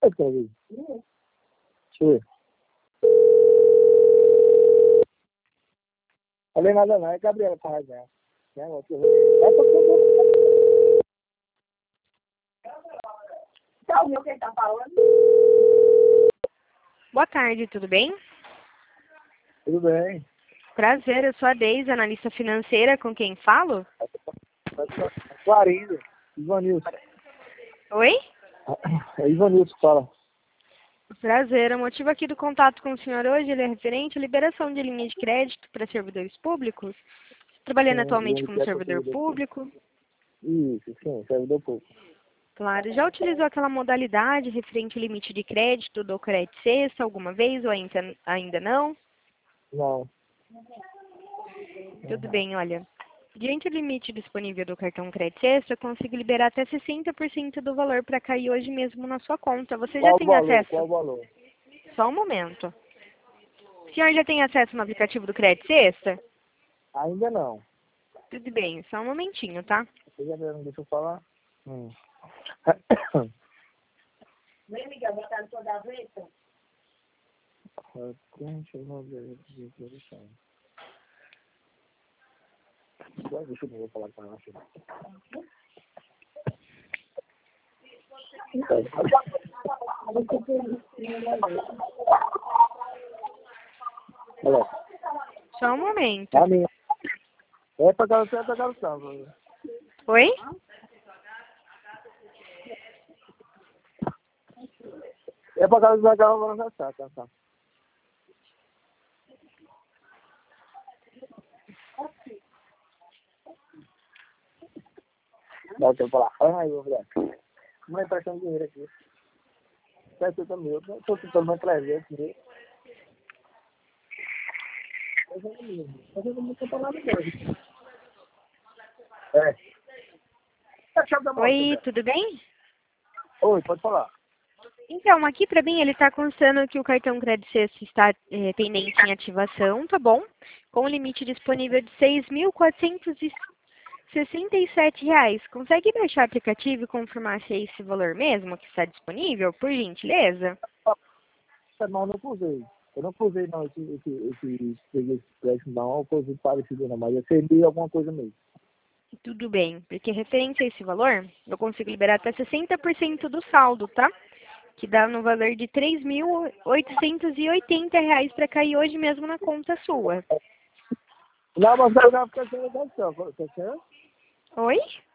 Deixa eu ver. Falei nada não, é Gabriela que tá resenha. Tá ouvindo o que ele tá falando? Boa tarde, tudo bem? Tudo bem. Prazer, eu sou a Deise, analista financeira, com quem falo? Clarindo. Ivanilson. Oi? É Ivanilson que fala. Prazer, o motivo aqui do contato com o senhor hoje ele é referente à liberação de linha de crédito para servidores públicos. Trabalhando atualmente como servidor público. Isso, sim, servidor público. Claro, já utilizou aquela modalidade referente ao limite de crédito do Crédito Sexta alguma vez ou ainda não? Não. Tudo bem, olha. Diante do limite disponível do cartão Crédito Sexta, eu consigo liberar até 60% do valor para cair hoje mesmo na sua conta. Você já tem acesso? Qual o valor? Só um momento. O senhor já tem acesso no aplicativo do Crédito Sexta? Ainda não. Tudo bem, só um momentinho, tá? Você já não deixa eu falar? Vem, Miguel, botar no seu gaveta. Deixa eu ver. Deixa eu falar com ela. Olha. Só um momento. A minha. É pra casa. Oi? É pra casa da garrafa, tá. Dá o tempo pra lá. Ai, meu mulher. Mãe, prestando dinheiro aqui. Peça também. Eu tô tentando mais 300 mil. É. Oi, tudo bem? Oi, pode falar. Então, aqui pra mim ele está constando que o cartão Crédito Sexta está pendente em ativação, tá bom? Com o limite disponível de R$ 6.467. Consegue baixar o aplicativo e confirmar se é esse valor mesmo que está disponível, por gentileza? Não, eu não usei. Eu não usei não esse crédito não, ou coisa parecida não, mas eu sei alguma coisa mesmo. Tudo bem, porque referente a esse valor, eu consigo liberar até 60% do saldo, tá? Que dá no valor de R$ 3.880 para cair hoje mesmo na conta sua. Não, mas eu já fiquei sem ligação. Você quer? Oi?